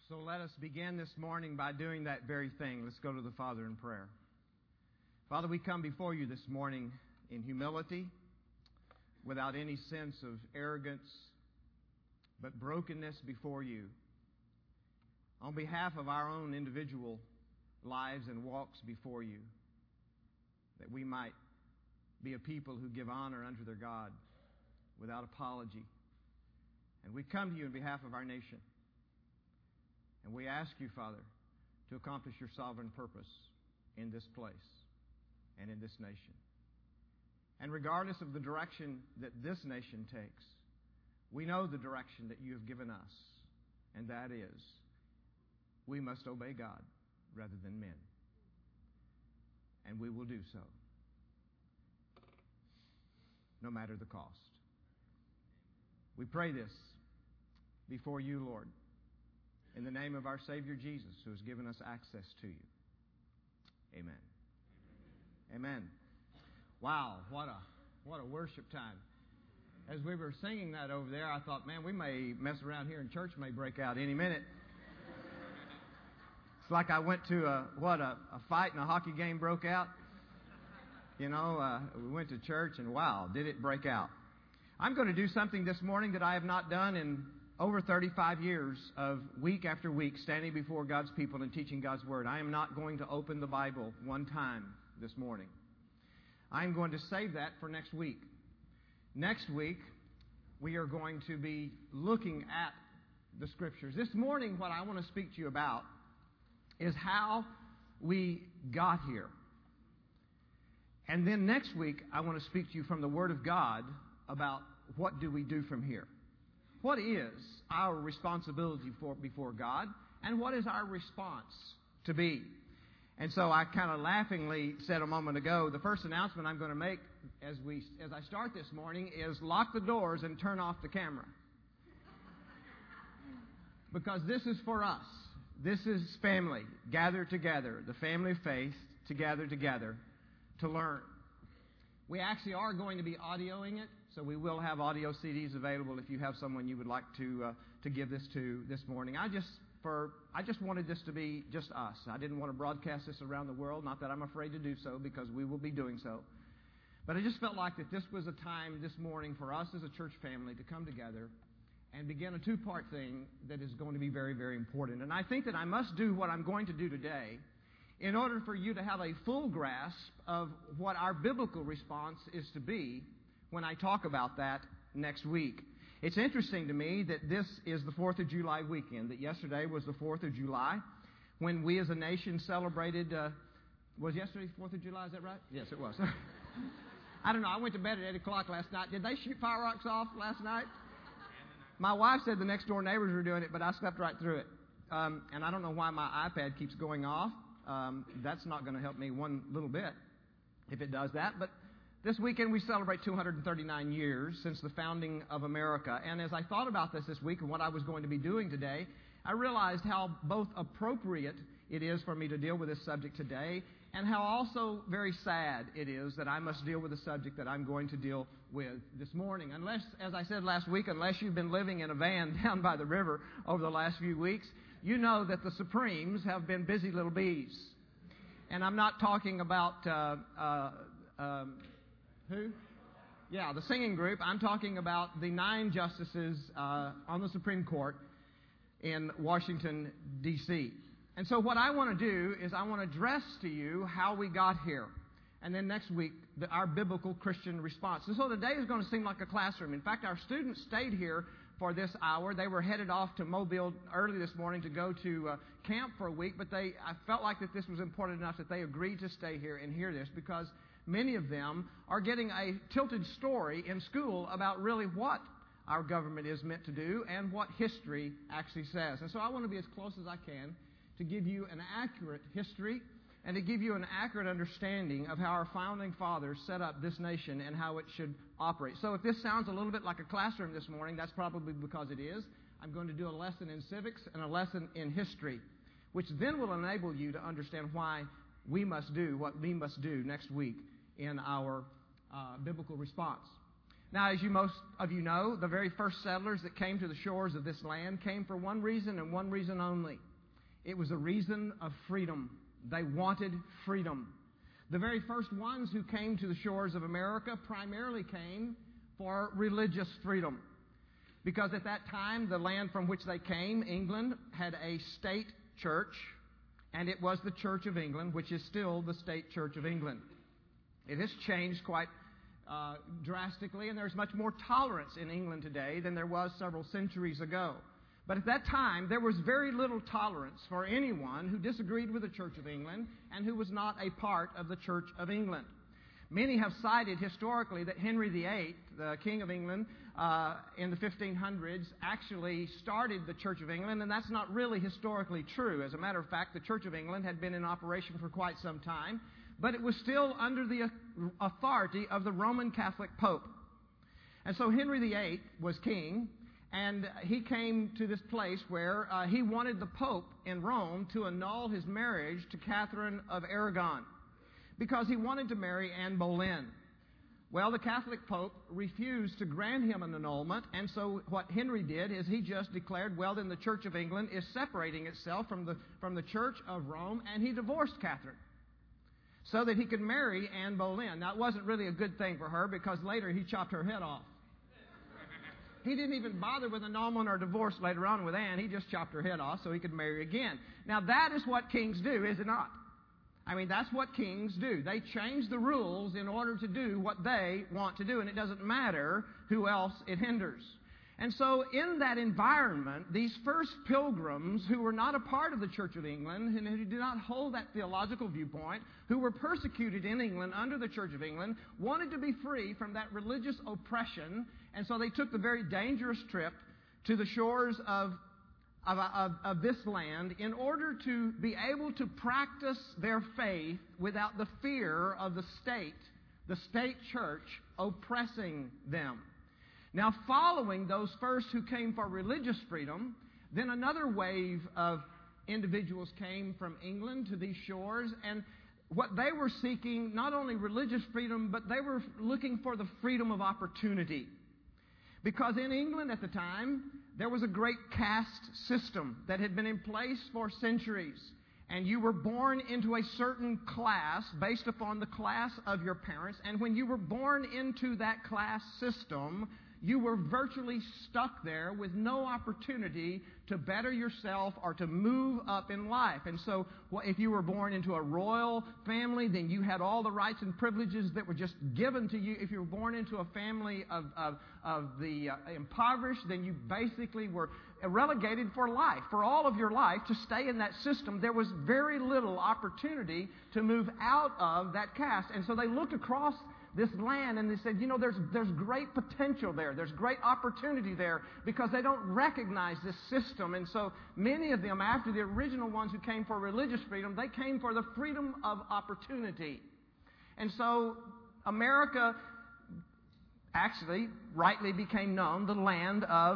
So let us begin this morning by doing that very thing. Let's go to the Father in prayer. Father, we come before you this morning in humility, without any sense of arrogance, but brokenness before you. On behalf of our own individual lives and walks before you, that we might be a people who give honor unto their God without apology. And we come to you on behalf of our nation. And we ask you, Father, to accomplish your sovereign purpose in this place and in this nation. And regardless of the direction that this nation takes, we know the direction that you have given us, and that is, we must obey God rather than men. And we will do so, no matter the cost. We pray this before you, Lord, in the name of our Savior Jesus, who has given us access to you. Amen. Amen. Wow, what a worship time. As we were singing that over there, I thought, man, we may mess around here and church may break out any minute. It's like I went to a fight and a hockey game broke out. You know, we went to church and wow, did it break out. I'm going to do something this morning that I have not done in over 35 years of week after week standing before God's people and teaching God's Word. I am not going to open the Bible one time this morning. I am going to save that for next week. Next week, we are going to be looking at the Scriptures. This morning, what I want to speak to you about is how we got here. And then next week, I want to speak to you from the Word of God about what do we do from here. What is our responsibility before God, and what is our response to be? And so I kind of laughingly said a moment ago, the first announcement I'm going to make as I start this morning is lock the doors and turn off the camera. Because this is for us. This is family, gathered together, the family of faith to gather together to learn. We actually are going to be audioing it, so we will have audio CDs available if you have someone you would like to give this to this morning. I just wanted this to be just us. I didn't want to broadcast this around the world, not that I'm afraid to do so, because we will be doing so. But I just felt like that this was a time this morning for us as a church family to come together and begin a two-part thing that is going to be very, very important. And I think that I must do what I'm going to do today in order for you to have a full grasp of what our biblical response is to be when I talk about that next week. It's interesting to me that this is the 4th of July weekend, that yesterday was the 4th of July, when we as a nation celebrated, was yesterday the 4th of July, is that right? Yes, it was. I don't know, I went to bed at 8 o'clock last night. Did they shoot fireworks off last night? My wife said the next door neighbors were doing it, but I slept right through it. And I don't know why my iPad keeps going off. That's not going to help me one little bit if it does that. But this weekend we celebrate 239 years since the founding of America. And as I thought about this week and what I was going to be doing today, I realized how both appropriate it is for me to deal with this subject today and how also very sad it is that I must deal with the subject that I'm going to deal with this morning. Unless, as I said last week, unless you've been living in a van down by the river over the last few weeks, you know that the Supremes have been busy little bees. And I'm not talking about who? Yeah, the singing group. I'm talking about the 9 justices on the Supreme Court in Washington, D.C. And so what I want to do is I want to address to you how we got here. And then next week, our biblical Christian response. And so today is going to seem like a classroom. In fact, our students stayed here for this hour. They were headed off to Mobile early this morning to go to camp for a week, but I felt like that this was important enough that they agreed to stay here and hear this, because many of them are getting a tilted story in school about really what our government is meant to do and what history actually says. And so I want to be as close as I can to give you an accurate history and to give you an accurate understanding of how our founding fathers set up this nation and how it should operate. So if this sounds a little bit like a classroom this morning, that's probably because it is. I'm going to do a lesson in civics and a lesson in history, which then will enable you to understand why we must do what we must do next week in our biblical response. Now, as most of you know, the very first settlers that came to the shores of this land came for one reason and one reason only. It was a reason of freedom. They wanted freedom. The very first ones who came to the shores of America primarily came for religious freedom. Because at that time, the land from which they came, England, had a state church, and it was the Church of England, which is still the state Church of England. It has changed quite drastically, and there's much more tolerance in England today than there was several centuries ago. But at that time, there was very little tolerance for anyone who disagreed with the Church of England and who was not a part of the Church of England. Many have cited historically that Henry VIII, the King of England, in the 1500s, actually started the Church of England, and that's not really historically true. As a matter of fact, the Church of England had been in operation for quite some time, but it was still under the authority of the Roman Catholic Pope. And so Henry VIII was king, and he came to this place where he wanted the Pope in Rome to annul his marriage to Catherine of Aragon, because he wanted to marry Anne Boleyn. Well, the Catholic Pope refused to grant him an annulment, and so what Henry did is he just declared, well, then the Church of England is separating itself from the Church of Rome, and he divorced Catherine so that he could marry Anne Boleyn. Now, it wasn't really a good thing for her, because later he chopped her head off. He didn't even bother with annulment or divorce later on with Anne. He just chopped her head off so he could marry again. Now, that is what kings do, is it not? I mean, that's what kings do. They change the rules in order to do what they want to do, and it doesn't matter who else it hinders. And so in that environment, these first pilgrims who were not a part of the Church of England and who did not hold that theological viewpoint, who were persecuted in England under the Church of England, wanted to be free from that religious oppression, and so they took the very dangerous trip to the shores of this land in order to be able to practice their faith without the fear of the state church oppressing them. Now, following those first who came for religious freedom, then another wave of individuals came from England to these shores, and what they were seeking, not only religious freedom, but they were looking for the freedom of opportunity. Because in England at the time, there was a great caste system that had been in place for centuries. And you were born into a certain class based upon the class of your parents. And when you were born into that class system, you were virtually stuck there with no opportunity to better yourself or to move up in life. And so if you were born into a royal family, then you had all the rights and privileges that were just given to you. If you were born into a family of the impoverished, then you basically were relegated for life, for all of your life, to stay in that system. There was very little opportunity to move out of that caste. And so they looked across this land and they said, you know, there's great potential there. There's great opportunity there, because they don't recognize this system. And so many of them, after the original ones who came for religious freedom, they came for the freedom of opportunity. And so America actually rightly became known the land of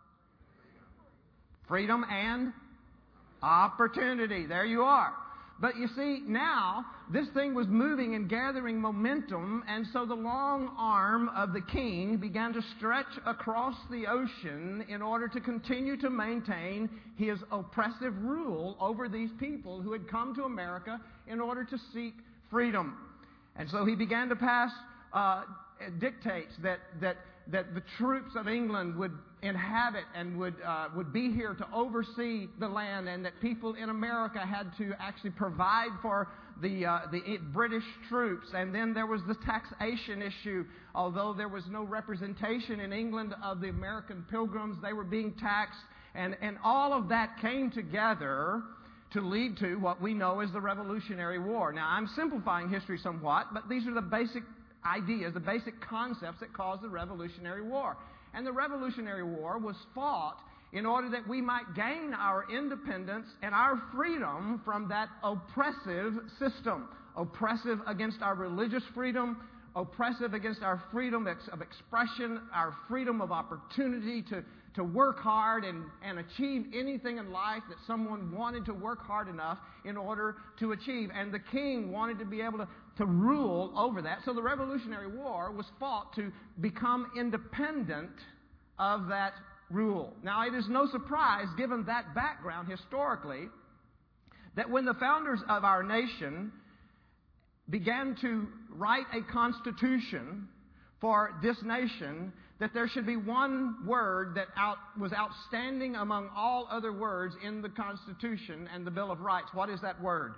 freedom and opportunity. There you are. But you see, now, this thing was moving and gathering momentum, and so the long arm of the king began to stretch across the ocean in order to continue to maintain his oppressive rule over these people who had come to America in order to seek freedom. And so he began to pass dictates that the troops of England would inhabit and would be here to oversee the land, and that people in America had to actually provide for the British troops. And then there was the taxation issue. Although there was no representation in England of the American pilgrims, they were being taxed, and all of that came together to lead to what we know as the Revolutionary War. Now, I'm simplifying history somewhat, but these are the basic ideas, the basic concepts that caused the Revolutionary War. And the Revolutionary War was fought in order that we might gain our independence and our freedom from that oppressive system. Oppressive against our religious freedom, oppressive against our freedom of expression, our freedom of opportunity to work hard and achieve anything in life that someone wanted to work hard enough in order to achieve. And the king wanted to be able to rule over that. So the Revolutionary War was fought to become independent of that rule. Now, it is no surprise, given that background historically, that when the founders of our nation began to write a constitution for this nation, that there should be one word that was outstanding among all other words in the Constitution and the Bill of Rights. What is that word?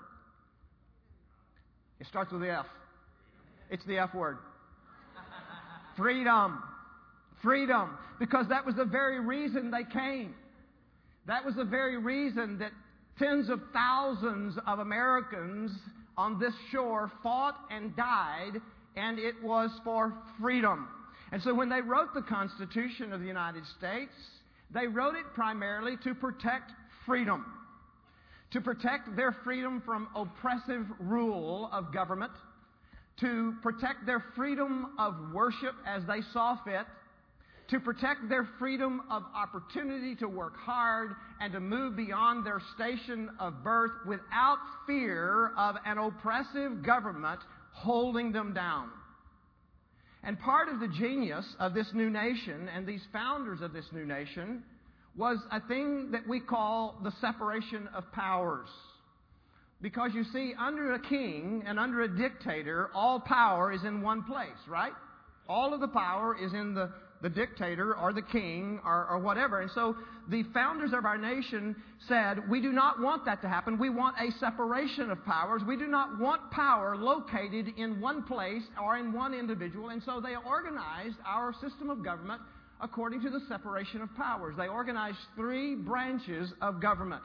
It starts with the F. It's the F word. Freedom. Freedom. Because that was the very reason they came. That was the very reason that tens of thousands of Americans on this shore fought and died, and it was for freedom. And so when they wrote the Constitution of the United States, they wrote it primarily to protect freedom. To protect their freedom from oppressive rule of government. To protect their freedom of worship as they saw fit. To protect their freedom of opportunity to work hard and to move beyond their station of birth without fear of an oppressive government holding them down. And part of the genius of this new nation and these founders of this new nation was a thing that we call the separation of powers. Because you see, under a king and under a dictator, all power is in one place, right? All of the power is in the dictator or the king or whatever. And so the founders of our nation said, we do not want that to happen. We want a separation of powers. We do not want power located in one place or in one individual. And so they organized our system of government according to the separation of powers. They organized 3 branches of government.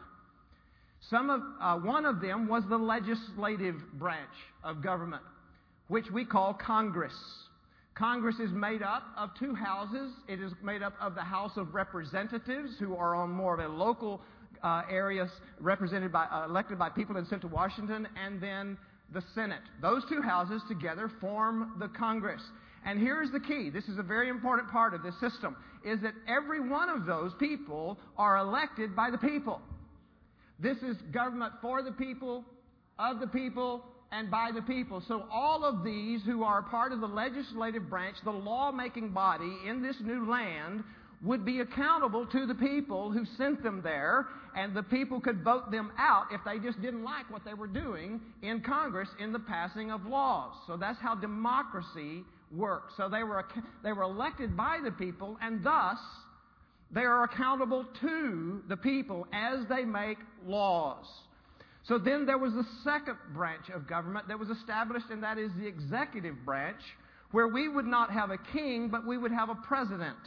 One of them was the legislative branch of government, which we call Congress. Congress is made up of 2 houses. It is made up of the House of Representatives, who are on more of a local areas elected by people and sent to Washington, and then the Senate. Those 2 houses together form the Congress. And here's the key. This is a very important part of this system, is that every one of those people are elected by the people. This is government for the people, of the people, and by the people. So all of these who are part of the legislative branch, the lawmaking body in this new land, would be accountable to the people who sent them there, and the people could vote them out if they just didn't like what they were doing in Congress in the passing of laws. So that's how democracy works. So they were elected by the people, and thus they are accountable to the people as they make laws. So then there was the second branch of government that was established, and that is the executive branch, where we would not have a king, but we would have a president.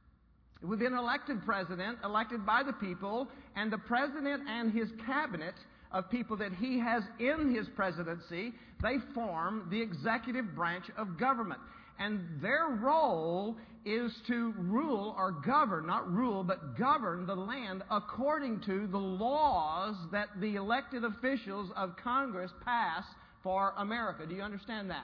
It would be an elected president, elected by the people, and the president and his cabinet of people that he has in his presidency, they form the executive branch of government. And their role is to rule or govern, not rule, but govern the land according to the laws that the elected officials of Congress pass for America. Do you understand that?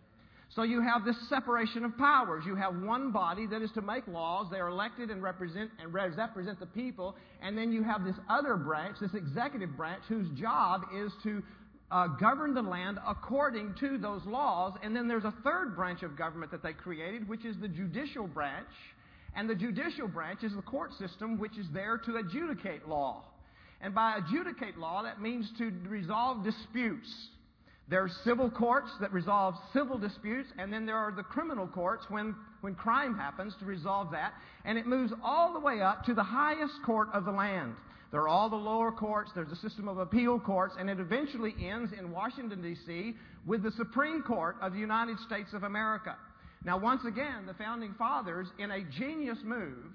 So you have this separation of powers. You have one body that is to make laws. They are elected and represent the people. And then you have this other branch, this executive branch, whose job is to govern the land according to those laws. And then there's a third branch of government that they created, which is the judicial branch. And the judicial branch is the court system, which is there to adjudicate law. And by adjudicate law, that means to resolve disputes. There are civil courts that resolve civil disputes, and then there are the criminal courts when crime happens to resolve that. And it moves all the way up to the highest court of the land. There are all the lower courts, there's a system of appeal courts, and it eventually ends in Washington, D.C. with the Supreme Court of the United States of America. Now, once again, the Founding Fathers, in a genius move,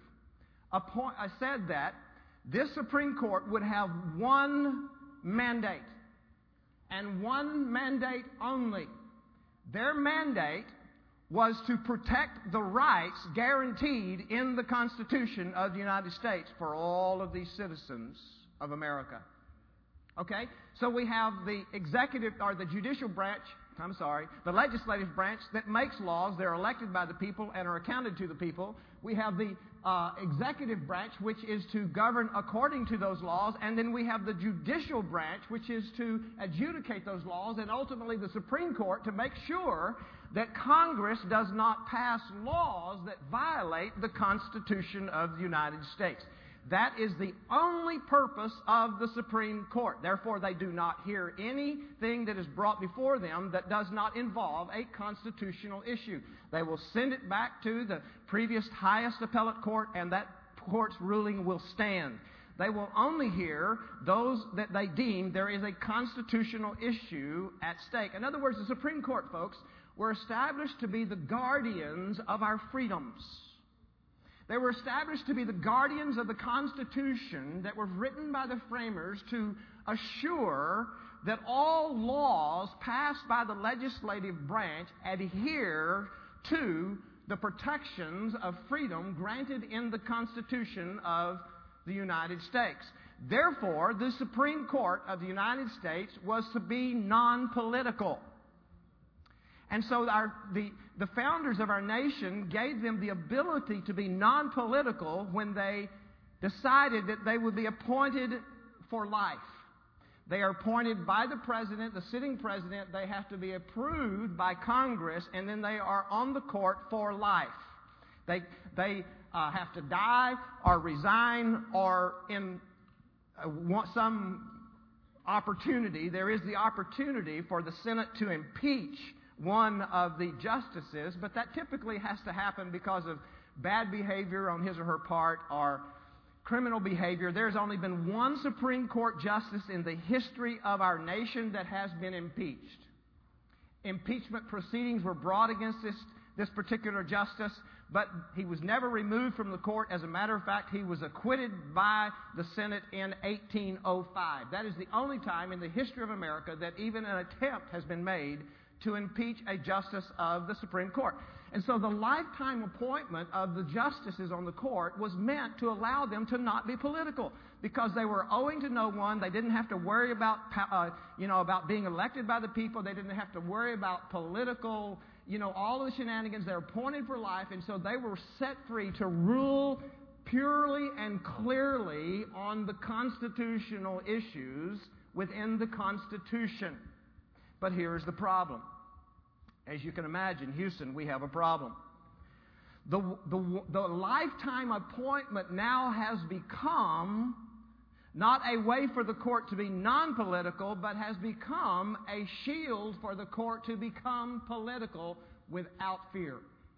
said that this Supreme Court would have one mandate, and one mandate only. Their mandate was to protect the rights guaranteed in the Constitution of the United States for all of these citizens of America. Okay? So we have the executive or the judicial branch the legislative branch that makes laws. They're elected by the people and are accounted to the people. We have the executive branch, which is to govern according to those laws. And then we have the judicial branch, which is to adjudicate those laws. And ultimately the Supreme Court to make sure that Congress does not pass laws that violate the Constitution of the United States. That is the only purpose of the Supreme Court. Therefore, they do not hear anything that is brought before them that does not involve a constitutional issue. They will send it back to the previous highest appellate court, and that court's ruling will stand. They will only hear those that they deem there is a constitutional issue at stake. In other words, the Supreme Court, folks, were established to be the guardians of our freedoms. They were established to be the guardians of the Constitution that were written by the framers to assure that all laws passed by the legislative branch adhere to the protections of freedom granted in the Constitution of the United States. Therefore, the Supreme Court of the United States was to be non-political. And so the founders of our nation gave them the ability to be non-political when they decided that they would be appointed for life. They are appointed by the president, the sitting president. They have to be approved by Congress, and then they are on the court for life. They have to die or resign, or in some opportunity, there is the opportunity for the Senate to impeach one of the justices, but that typically has to happen because of bad behavior on his or her part or criminal behavior. There's only been one Supreme Court justice in the history of our nation that has been impeached. Impeachment proceedings were brought against this particular justice, but he was never removed from the court. As a matter of fact, he was acquitted by the Senate in 1805. That is the only time in the history of America that even an attempt has been made to impeach a justice of the Supreme Court. And so the lifetime appointment of the justices on the court was meant to allow them to not be political, because they were owing to no one. They didn't have to worry about, about being elected by the people. They didn't have to worry about political, all the shenanigans. They're appointed for life, and so they were set free to rule purely and clearly on the constitutional issues within the Constitution. But here's the problem. As you can imagine, Houston, we have a problem. The lifetime appointment now has become not a way for the court to be non-political, but has become a shield for the court to become political without fear.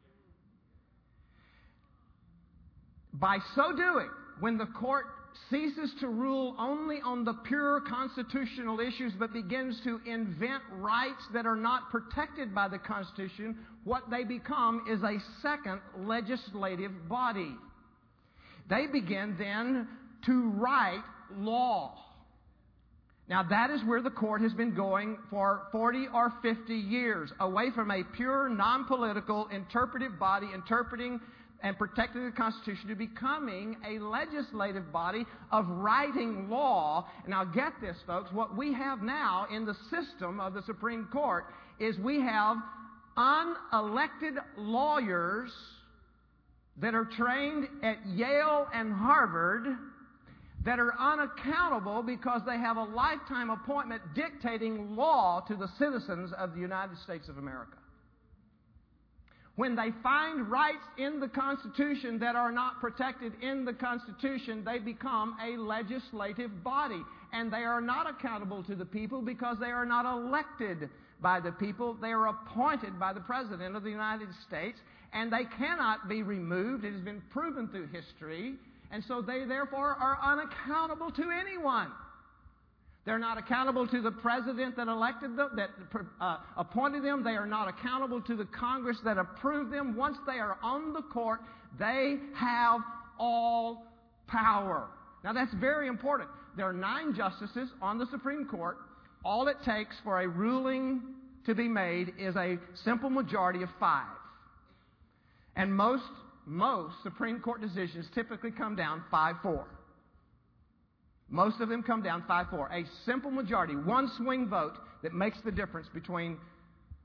By so doing, when the court ceases to rule only on the pure constitutional issues but begins to invent rights that are not protected by the Constitution, what they become is a second legislative body. They begin then to write law. Now that is where the court has been going for 40 or 50 years, away from a pure, non-political, interpretive body interpreting and protecting the Constitution to becoming a legislative body of writing law. Now get this, folks, what we have now in the system of the Supreme Court is we have unelected lawyers that are trained at Yale and Harvard that are unaccountable because they have a lifetime appointment dictating law to the citizens of the United States of America. When they find rights in the Constitution that are not protected in the Constitution, they become a legislative body. And they are not accountable to the people because they are not elected by the people. They are appointed by the President of the United States, and they cannot be removed. It has been proven through history. And so they, therefore, are unaccountable to anyone. They're not accountable to the president that elected them, that appointed them. They are not accountable to the Congress that approved them. Once they are on the court, they have all power. Now, that's very important. There are 9 justices on the Supreme Court. All it takes for a ruling to be made is a simple majority of 5. And most Supreme Court decisions typically come down 5-4. Most of them come down 5-4. A simple majority, one swing vote that makes the difference between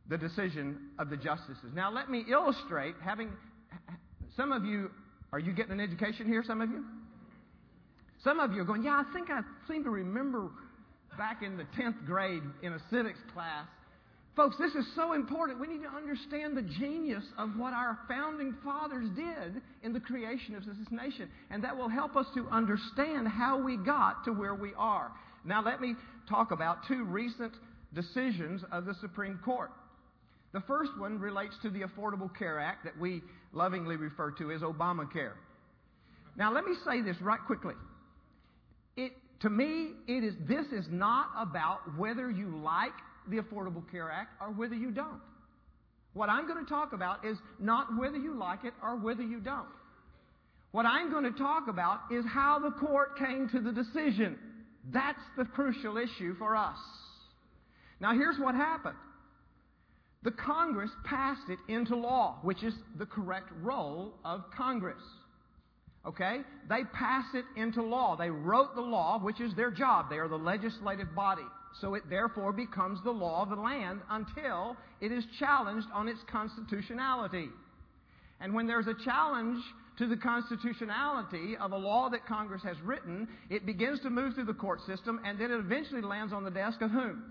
the decision of the justices. Now, let me illustrate, some of you, are you getting an education here, some of you? Some of you are going, yeah, I think I seem to remember back in the 10th grade in a civics class. Folks, this is so important. We need to understand the genius of what our founding fathers did in the creation of this nation. And that will help us to understand how we got to where we are. Now, let me talk about two recent decisions of the Supreme Court. The first one relates to the Affordable Care Act that we lovingly refer to as Obamacare. Now, let me say this right quickly. To me, this is not about whether you like the Affordable Care Act or whether you don't. What I'm going to talk about is not whether you like it or whether you don't. What I'm going to talk about is how the court came to the decision. That's the crucial issue for us. Now, here's what happened. The Congress passed it into law, which is the correct role of Congress. Okay? They passed it into law. They wrote the law, which is their job. They are the legislative body. So it therefore becomes the law of the land until it is challenged on its constitutionality. And when there's a challenge to the constitutionality of a law that Congress has written, it begins to move through the court system, and then it eventually lands on the desk of whom?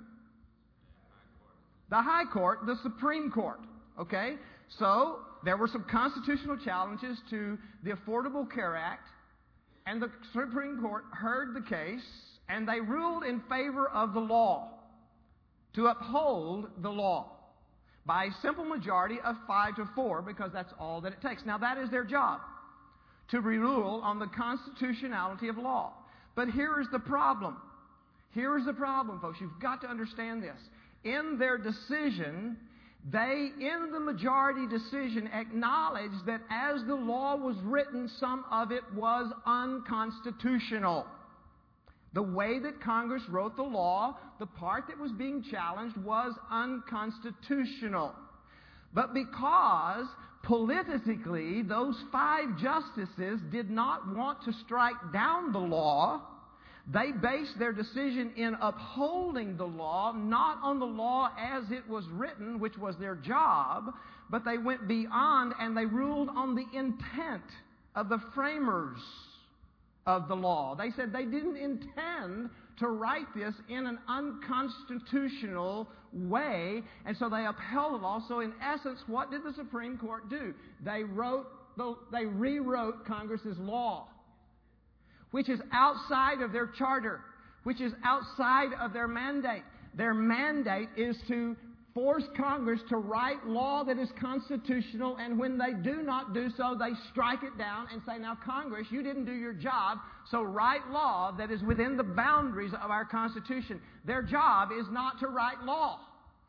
The High Court, the Supreme Court. Okay? So there were some constitutional challenges to the Affordable Care Act, and the Supreme Court heard the case, and they ruled in favor of the law, to uphold the law, by a simple majority of 5-4, because that's all that it takes. Now, that is their job, to rule on the constitutionality of law. But here is the problem. Here is the problem, folks. You've got to understand this. In their decision, in the majority decision, acknowledged that as the law was written, some of it was unconstitutional. The way that Congress wrote the law, the part that was being challenged was unconstitutional. But because politically those 5 justices did not want to strike down the law, they based their decision in upholding the law, not on the law as it was written, which was their job, but they went beyond and they ruled on the intent of the framers of the law. They said they didn't intend to write this in an unconstitutional way, and so they upheld the law. So in essence, what did the Supreme Court do? They rewrote Congress's law, which is outside of their charter, which is outside of their mandate. Their mandate is to force Congress to write law that is constitutional, and when they do not do so, they strike it down and say, now, Congress, you didn't do your job, so write law that is within the boundaries of our Constitution. Their job is not to write law,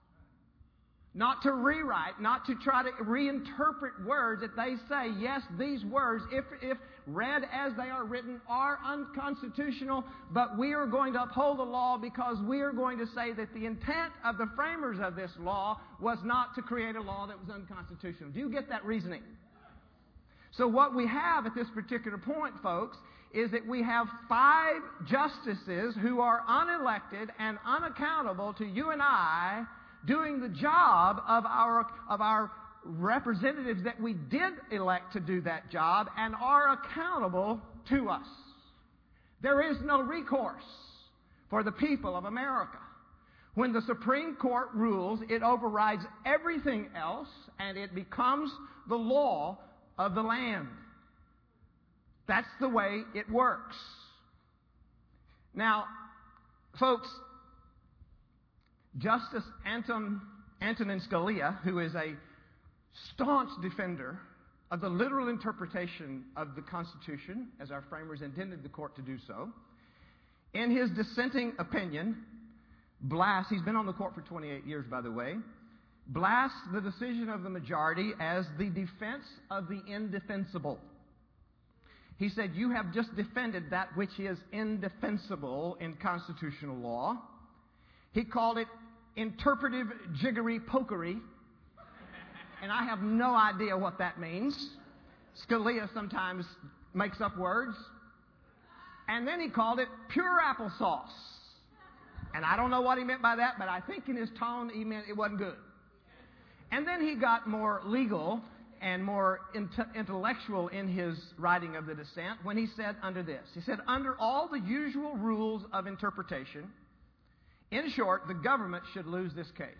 not to rewrite, not to try to reinterpret words that they say, yes, these words, if read as they are written, are unconstitutional, but we are going to uphold the law because we are going to say that the intent of the framers of this law was not to create a law that was unconstitutional. Do you get that reasoning? So what we have at this particular point, folks, is that we have 5 justices who are unelected and unaccountable to you and I, doing the job of our representatives that we did elect to do that job and are accountable to us. There is no recourse for the people of America. When the Supreme Court rules, it overrides everything else and it becomes the law of the land. That's the way it works. Now, folks, Justice Antonin Scalia, who is a staunch defender of the literal interpretation of the Constitution, as our framers intended the court to do so, in his dissenting opinion, he's been on the court for 28 years, by the way, blasts the decision of the majority as the defense of the indefensible. He said, you have just defended that which is indefensible in constitutional law. He called it interpretive jiggery-pokery, and I have no idea what that means. Scalia sometimes makes up words. And then he called it pure applesauce. And I don't know what he meant by that, but I think in his tone he meant it wasn't good. And then he got more legal and more intellectual in his writing of the dissent when he said under this. He said, under all the usual rules of interpretation, in short, the government should lose this case.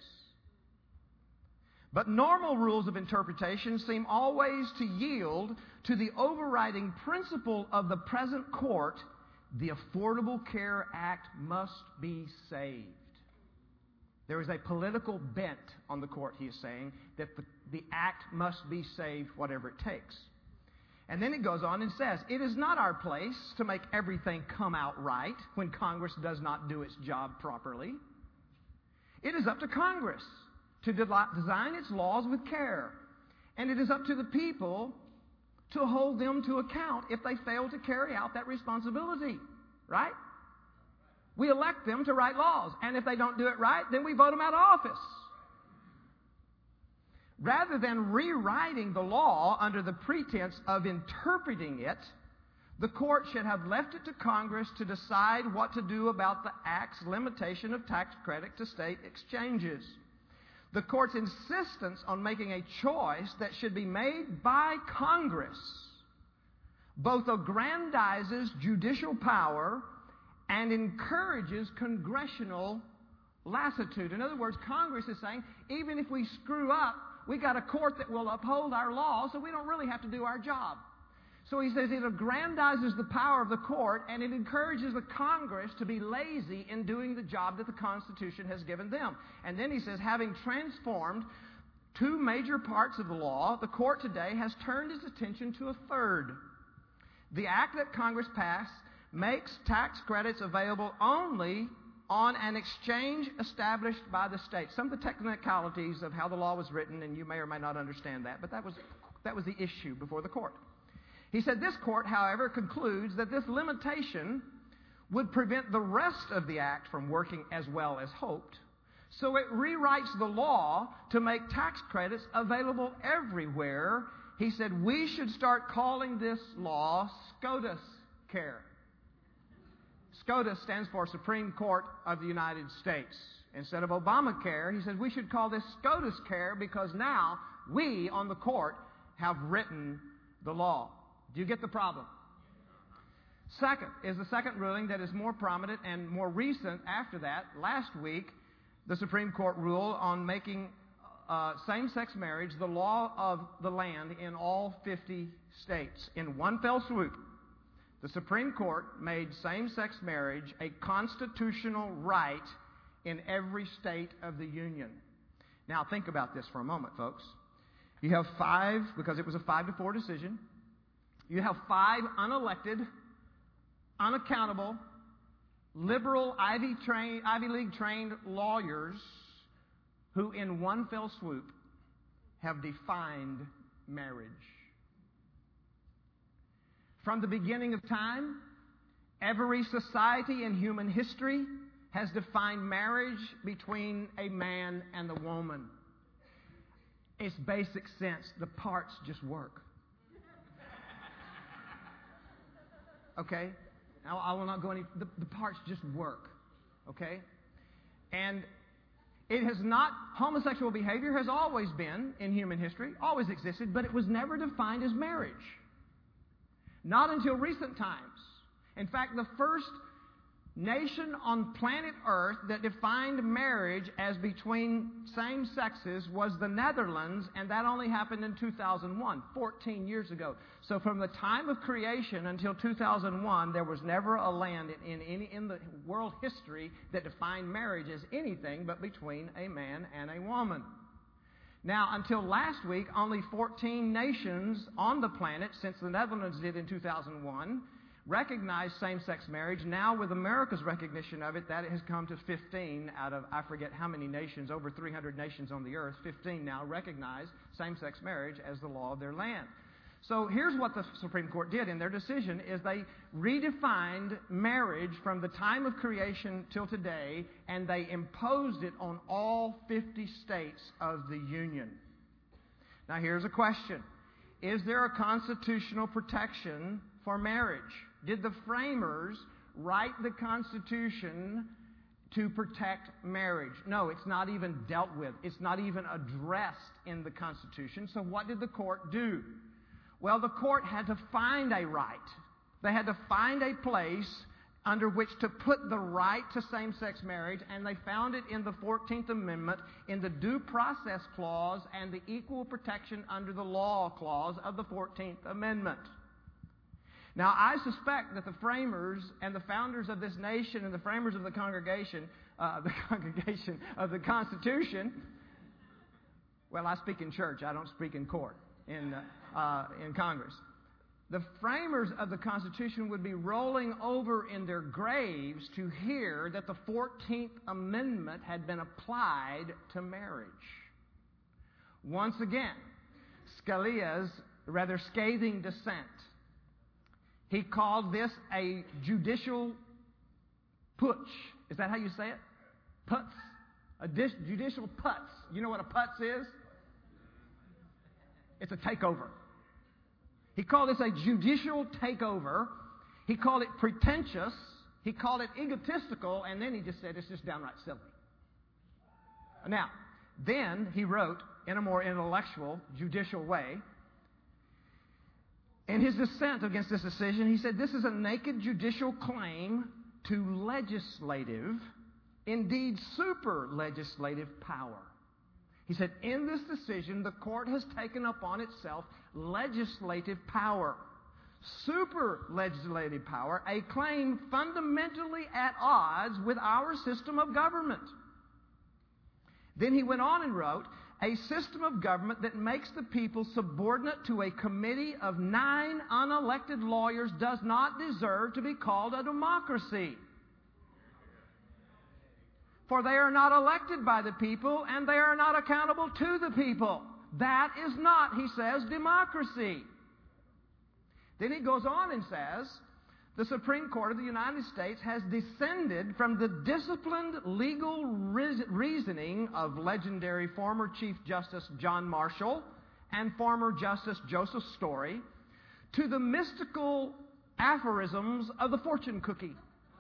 But normal rules of interpretation seem always to yield to the overriding principle of the present court: the Affordable Care Act must be saved. There is a political bent on the court, he is saying, that the act must be saved whatever it takes. And then it goes on and says, it is not our place to make everything come out right when Congress does not do its job properly. It is up to Congress to design its laws with care. And it is up to the people to hold them to account if they fail to carry out that responsibility. Right? We elect them to write laws. And if they don't do it right, then we vote them out of office. Rather than rewriting the law under the pretense of interpreting it, the court should have left it to Congress to decide what to do about the Act's limitation of tax credit to state exchanges. The court's insistence on making a choice that should be made by Congress both aggrandizes judicial power and encourages congressional lassitude. In other words, Congress is saying, even if we screw up, we got a court that will uphold our law, so we don't really have to do our job. So he says it aggrandizes the power of the court, and it encourages the Congress to be lazy in doing the job that the Constitution has given them. And then he says, having transformed two major parts of the law, the court today has turned its attention to a third. The act that Congress passed makes tax credits available only on an exchange established by the state. Some of the technicalities of how the law was written, and you may or may not understand that, but that was the issue before the court. He said this court, however, concludes that this limitation would prevent the rest of the act from working as well as hoped. So it rewrites the law to make tax credits available everywhere. He said we should start calling this law SCOTUS Care. SCOTUS stands for Supreme Court of the United States. Instead of Obamacare, he says we should call this SCOTUS Care because now we on the court have written the law. Do you get the problem? Second is the second ruling that is more prominent and more recent after that. Last week, the Supreme Court ruled on making same-sex marriage the law of the land in all 50 states. In one fell swoop, the Supreme Court made same-sex marriage a constitutional right in every state of the Union. Now, think about this for a moment, folks. You have 5, because it was a 5-4 decision, you have 5 unelected, unaccountable, liberal Ivy League-trained lawyers who in one fell swoop have defined marriage. From the beginning of time, every society in human history has defined marriage between a man and a woman. It's basic sense. The parts just work. Okay? Now, I will not go any... The parts just work. Okay? And it has not... Homosexual behavior has always been in human history, always existed, but it was never defined as marriage. Not until recent times. In fact, the first nation on planet Earth that defined marriage as between same sexes was the Netherlands, and that only happened in 2001, 14 years ago. So from the time of creation until 2001, there was never a land in the world history that defined marriage as anything but between a man and a woman. Now, until last week, only 14 nations on the planet, since the Netherlands did in 2001, recognized same-sex marriage. Now, with America's recognition of it, that has come to 15 out of, I forget how many nations, over 300 nations on the earth, 15 now recognize same-sex marriage as the law of their land. So here's what the Supreme Court did in their decision, is they redefined marriage from the time of creation till today, and they imposed it on all 50 states of the Union. Now here's a question. Is there a constitutional protection for marriage? Did the framers write the Constitution to protect marriage. No, it's not even dealt with. It's not even addressed in the Constitution. So what did the court do? Well, the court had to find a right. They had to find a place under which to put the right to same-sex marriage, and they found it in the 14th Amendment, in the Due Process Clause and the Equal Protection Under the Law Clause of the 14th Amendment. Now, I suspect that the framers and the founders of this nation and the framers of the congregation of the Constitution, well, I speak in church, I don't speak in court, in Congress. The framers of the Constitution would be rolling over in their graves to hear that the 14th Amendment had been applied to marriage. Once again, Scalia's rather scathing dissent. He called this a judicial putsch. Is that how you say it? Putz. A judicial putz. You know what a putz is? It's a takeover. He called this a judicial takeover. He called it pretentious. He called it egotistical. And then he just said it's just downright silly. Now, then he wrote in a more intellectual, judicial way, in his dissent against this decision, he said, this is a naked judicial claim to legislative, indeed super-legislative power. He said, in this decision, the court has taken upon itself legislative power, super-legislative power, a claim fundamentally at odds with our system of government. Then he went on and wrote, a system of government that makes the people subordinate to a committee of 9 unelected lawyers does not deserve to be called a democracy. For they are not elected by the people, and they are not accountable to the people. That is not, he says, democracy. Then he goes on and says, the Supreme Court of the United States has descended from the disciplined legal reasoning of legendary former Chief Justice John Marshall and former Justice Joseph Story to the mystical aphorisms of the fortune cookie.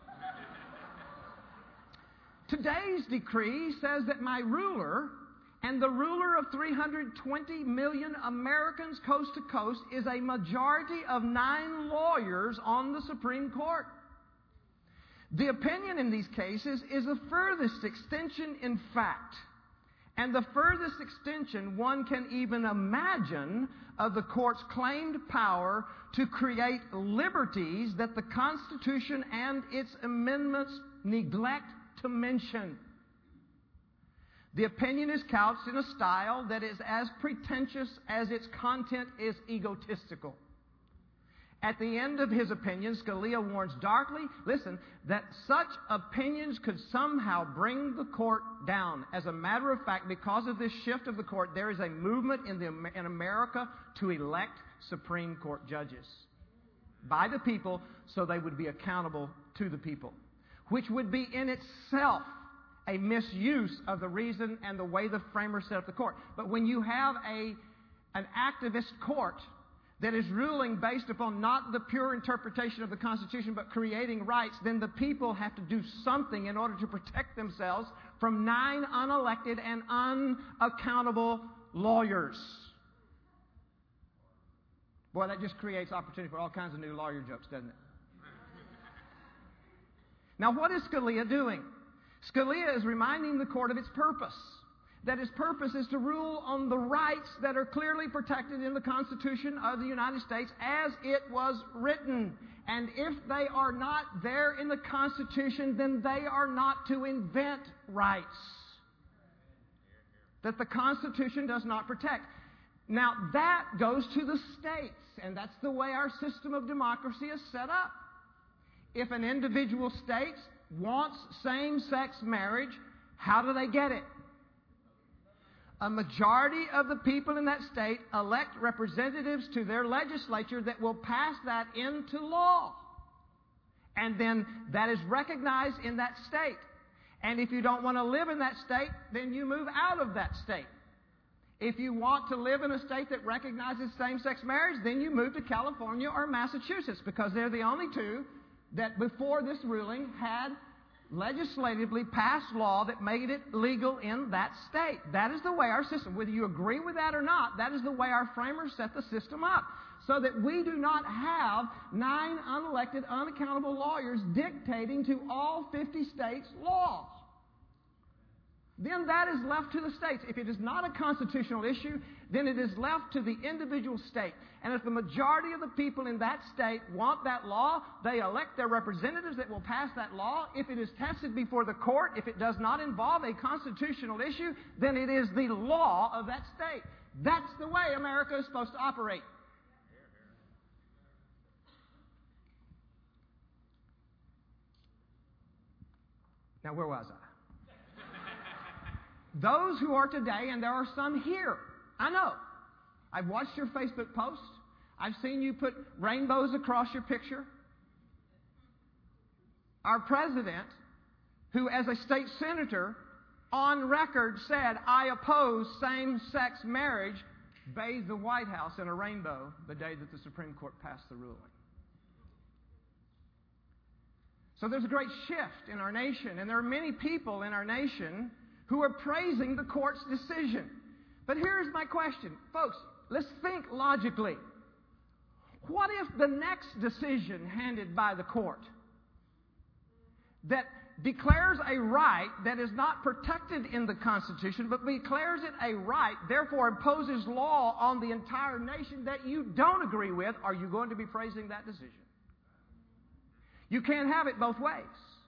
Today's decree says that my ruler and the ruler of 320 million Americans coast to coast is a majority of 9 lawyers on the Supreme Court. The opinion in these cases is the furthest extension in fact, and the furthest extension one can even imagine of the court's claimed power to create liberties that the Constitution and its amendments neglect to mention. The opinion is couched in a style that is as pretentious as its content is egotistical. At the end of his opinion, Scalia warns darkly, listen, that such opinions could somehow bring the court down. As a matter of fact, because of this shift of the court, there is a movement in America to elect Supreme Court judges by the people so they would be accountable to the people, which would be in itself a misuse of the reason and the way the framers set up the court. But when you have an activist court that is ruling based upon not the pure interpretation of the Constitution but creating rights, then the people have to do something in order to protect themselves from 9 unelected and unaccountable lawyers. Boy, that just creates opportunity for all kinds of new lawyer jokes, doesn't it? Now, what is Scalia doing? Scalia is reminding the court of its purpose. That its purpose is to rule on the rights that are clearly protected in the Constitution of the United States as it was written. And if they are not there in the Constitution, then they are not to invent rights that the Constitution does not protect. Now, that goes to the states, and that's the way our system of democracy is set up. If an individual state wants same-sex marriage, how do they get it? A majority of the people in that state elect representatives to their legislature that will pass that into law. And then that is recognized in that state. And if you don't want to live in that state, then you move out of that state. If you want to live in a state that recognizes same-sex marriage, then you move to California or Massachusetts, because they're the only two that before this ruling had legislatively passed law that made it legal in that state. That is the way our system, whether you agree with that or not, that is the way our framers set the system up. So that we do not have 9 unelected, unaccountable lawyers dictating to all 50 states' laws. Then that is left to the states. If it is not a constitutional issue, then it is left to the individual state. And if the majority of the people in that state want that law, they elect their representatives that will pass that law. If it is tested before the court, if it does not involve a constitutional issue, then it is the law of that state. That's the way America is supposed to operate. Now, where was I? Those who are today, and there are some here, I know. I've watched your Facebook posts. I've seen you put rainbows across your picture. Our president, who as a state senator on record said, I oppose same-sex marriage, bathed the White House in a rainbow the day that the Supreme Court passed the ruling. So there's a great shift in our nation, and there are many people in our nation who are praising the court's decision. But here's my question. Folks, let's think logically. What if the next decision handed by the court that declares a right that is not protected in the Constitution, but declares it a right, therefore imposes law on the entire nation that you don't agree with? Are you going to be praising that decision? You can't have it both ways.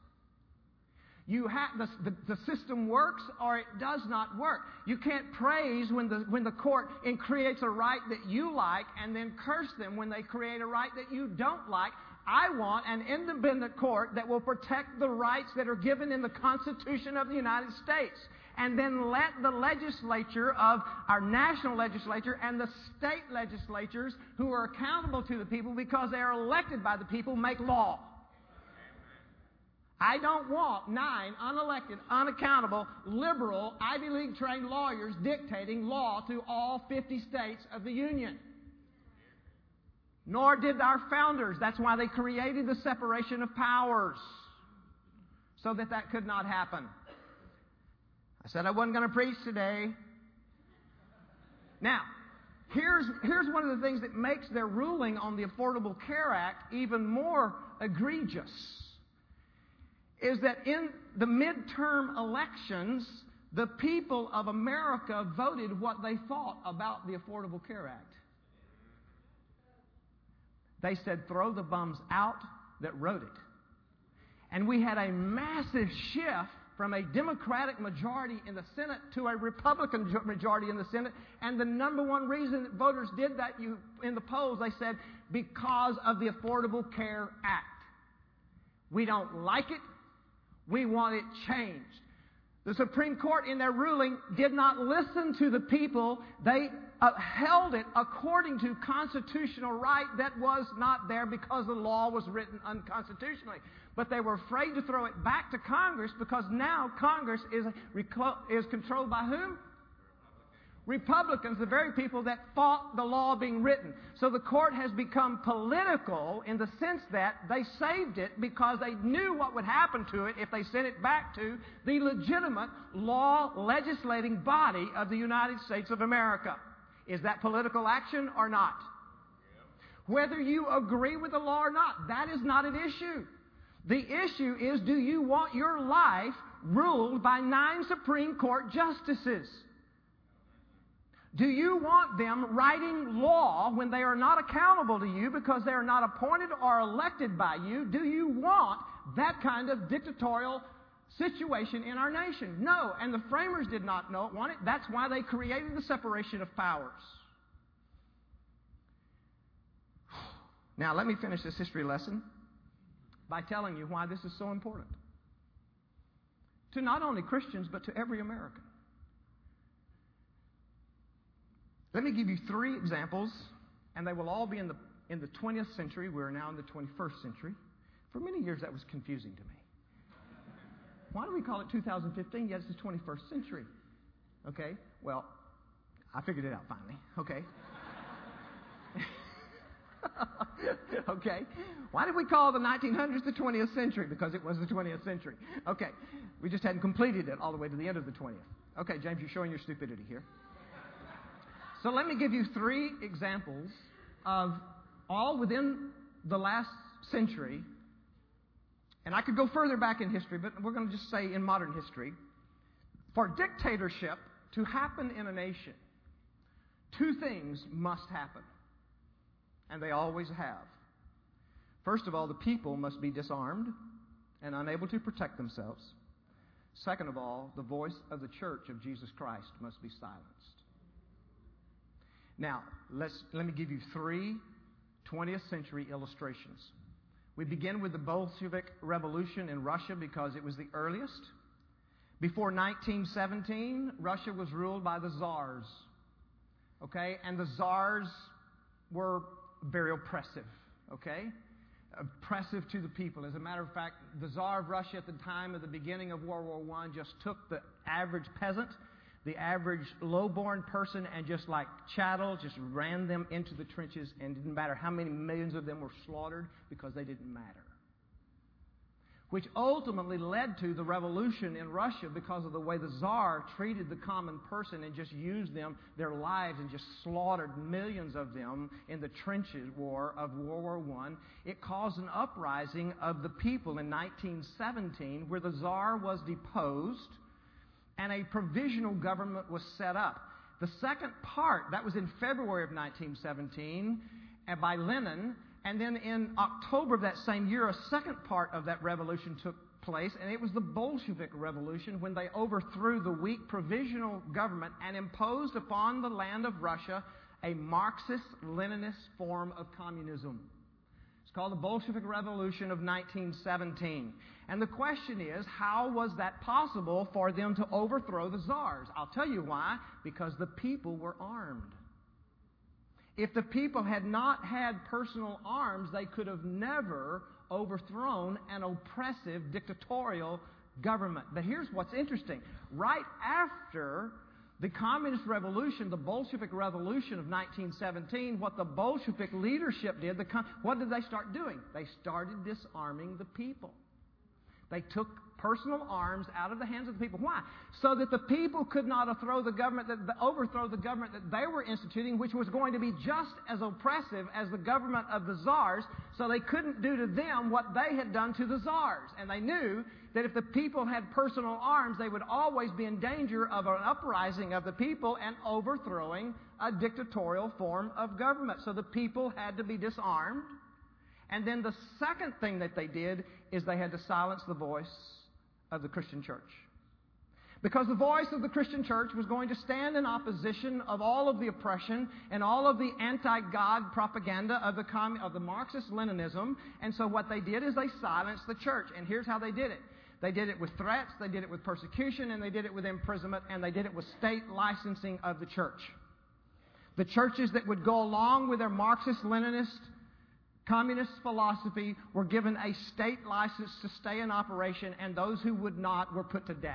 The system works or it does not work. You can't praise when the court creates a right that you like and then curse them when they create a right that you don't like. I want an independent court that will protect the rights that are given in the Constitution of the United States. And then let the legislature of our national legislature and the state legislatures who are accountable to the people because they are elected by the people make law. I don't want 9 unelected, unaccountable, liberal, Ivy League trained lawyers dictating law to all 50 states of the Union. Nor did our founders. That's why they created the separation of powers, so that that could not happen. I said I wasn't going to preach today. Now, here's one of the things that makes their ruling on the Affordable Care Act even more egregious. Is that in the midterm elections, the people of America voted what they thought about the Affordable Care Act. They said, throw the bums out that wrote it. And we had a massive shift from a Democratic majority in the Senate to a Republican majority in the Senate. And the number one reason that voters did that in the polls, they said, because of the Affordable Care Act. We don't like it. We want it changed. The Supreme Court, in their ruling, did not listen to the people. They upheld it according to constitutional right that was not there because the law was written unconstitutionally. But they were afraid to throw it back to Congress because now Congress is controlled by whom? Republicans, the very people that fought the law being written. So the court has become political in the sense that they saved it because they knew what would happen to it if they sent it back to the legitimate law legislating body of the United States of America. Is that political action or not? Whether you agree with the law or not, that is not an issue. The issue is, do you want your life ruled by 9 Supreme Court justices? Do you want them writing law when they are not accountable to you because they are not appointed or elected by you? Do you want that kind of dictatorial situation in our nation? No, and the framers did not want it. That's why they created the separation of powers. Now, let me finish this history lesson by telling you why this is so important to not only Christians, but to every American. Let me give you 3 examples, and they will all be in the 20th century. We're now in the 21st century. For many years, that was confusing to me. Why do we call it 2015? Yes, it's the 21st century. Okay, well, I figured it out finally. Okay. Okay? Why did we call the 1900s the 20th century? Because it was the 20th century. Okay. We just hadn't completed it all the way to the end of the 20th. Okay, James, you're showing your stupidity here. So let me give you 3 examples of all within the last century. And I could go further back in history, but we're going to just say in modern history. For dictatorship to happen in a nation, 2 things must happen. And they always have. First of all, the people must be disarmed and unable to protect themselves. Second of all, the voice of the Church of Jesus Christ must be silenced. Now, let me give you 3 20th century illustrations. We begin with the Bolshevik Revolution in Russia because it was the earliest. Before 1917, Russia was ruled by the czars. Okay? And the czars were very oppressive. Okay? Oppressive to the people. As a matter of fact, the Tsar of Russia at the time of the beginning of World War I just took the average peasant, the average low-born person, and just like chattel, just ran them into the trenches, and it didn't matter how many millions of them were slaughtered because they didn't matter. Which ultimately led to the revolution in Russia because of the way the Tsar treated the common person and just used them, their lives, and just slaughtered millions of them in the trenches war of World War I. It caused an uprising of the people in 1917 where the Tsar was deposed and a provisional government was set up. The second part, that was in February of 1917 by Lenin. And then in October of that same year, a second part of that revolution took place, and it was the Bolshevik Revolution when they overthrew the weak provisional government and imposed upon the land of Russia a Marxist-Leninist form of communism. It's called the Bolshevik Revolution of 1917. And the question is, how was that possible for them to overthrow the czars? I'll tell you why. Because the people were armed. If the people had not had personal arms, they could have never overthrown an oppressive dictatorial government. But here's what's interesting. Right after the Communist Revolution, the Bolshevik Revolution of 1917, what the Bolshevik leadership did, what did they start doing? They started disarming the people. They took personal arms out of the hands of the people. Why? So that the people could not overthrow the government that they were instituting, which was going to be just as oppressive as the government of the czars. So they couldn't do to them what they had done to the czars. And they knew that if the people had personal arms, they would always be in danger of an uprising of the people and overthrowing a dictatorial form of government. So the people had to be disarmed. And then the second thing that they did is they had to silence the voice of the Christian church. Because the voice of the Christian church was going to stand in opposition of all of the oppression and all of the anti-God propaganda of the Marxist-Leninism. And so what they did is they silenced the church. And here's how they did it. They did it with threats, they did it with persecution, and they did it with imprisonment, and they did it with state licensing of the church. The churches that would go along with their Marxist-Leninist communist philosophy were given a state license to stay in operation, and those who would not were put to death.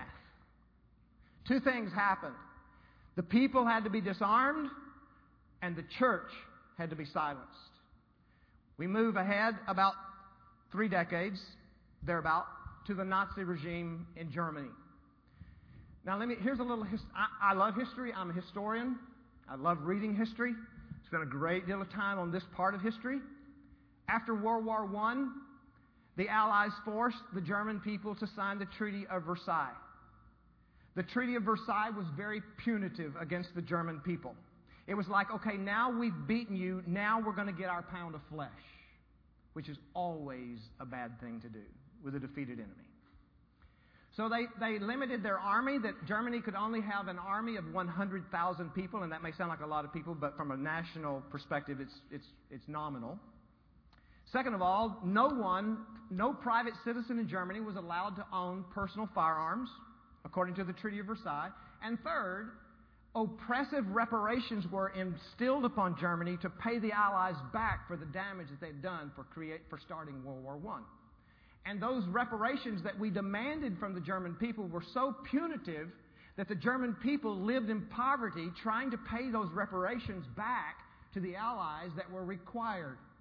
2 things happened. The people had to be disarmed, and the church had to be silenced. We move ahead about 3 decades, thereabout, to the Nazi regime in Germany. Now, here's a little I love history. I'm a historian. I love reading history. Spent a great deal of time on this part of history. After World War I, the Allies forced the German people to sign the Treaty of Versailles. The Treaty of Versailles was very punitive against the German people. It was like, okay, now we've beaten you, now we're going to get our pound of flesh, which is always a bad thing to do with a defeated enemy. So they limited their army, that Germany could only have an army of 100,000 people, and that may sound like a lot of people, but from a national perspective, it's nominal. Second of all, no private citizen in Germany was allowed to own personal firearms, according to the Treaty of Versailles. And third, oppressive reparations were instilled upon Germany to pay the Allies back for the damage that they'd done for starting World War I. And those reparations that we demanded from the German people were so punitive that the German people lived in poverty trying to pay those reparations back to the Allies that were required.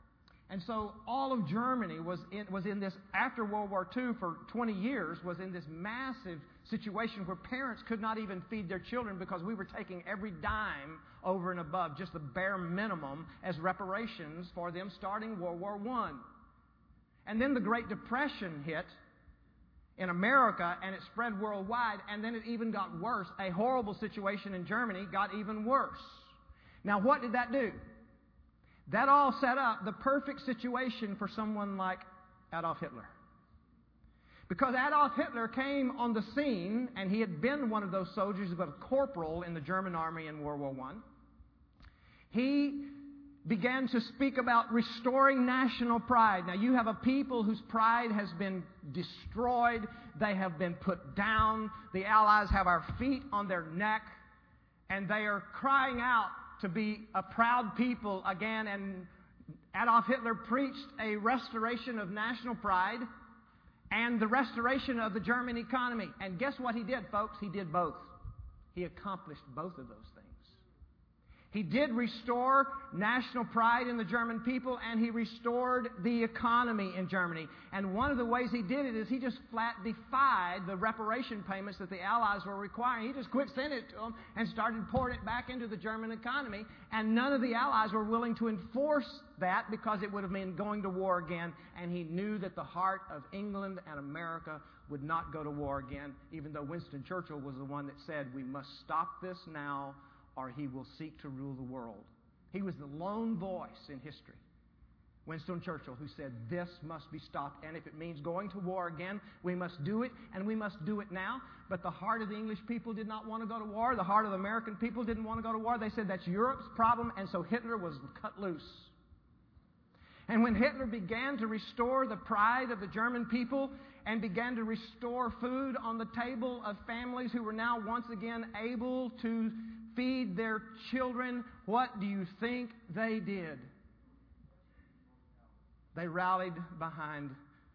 And so all of Germany was in this, after World War II for 20 years, was in this massive situation where parents could not even feed their children because we were taking every dime over and above, just the bare minimum, as reparations for them starting World War I. And then the Great Depression hit in America, and it spread worldwide, and then it even got worse. A horrible situation in Germany got even worse. Now, what did that do? That all set up the perfect situation for someone like Adolf Hitler. Because Adolf Hitler came on the scene, and he had been one of those soldiers, but a corporal in the German army in World War I. He began to speak about restoring national pride. Now, you have a people whose pride has been destroyed. They have been put down. The Allies have our feet on their neck, and they are crying out to be a proud people again. And Adolf Hitler preached a restoration of national pride and the restoration of the German economy. And guess what he did, folks? He did both. He accomplished both of those things. He did restore national pride in the German people, and he restored the economy in Germany. And one of the ways he did it is he just flat defied the reparation payments that the Allies were requiring. He just quit sending it to them and started pouring it back into the German economy. And none of the Allies were willing to enforce that because it would have been going to war again. And he knew that the heart of England and America would not go to war again, even though Winston Churchill was the one that said, "We must stop this now, or he will seek to rule the world." He was the lone voice in history, Winston Churchill, who said, "This must be stopped, and if it means going to war again, we must do it, and we must do it now." But the heart of the English people did not want to go to war. The heart of the American people didn't want to go to war. They said that's Europe's problem, and so Hitler was cut loose. And when Hitler began to restore the pride of the German people and began to restore food on the table of families who were now once again able to feed their children, what do you think they did? They rallied behind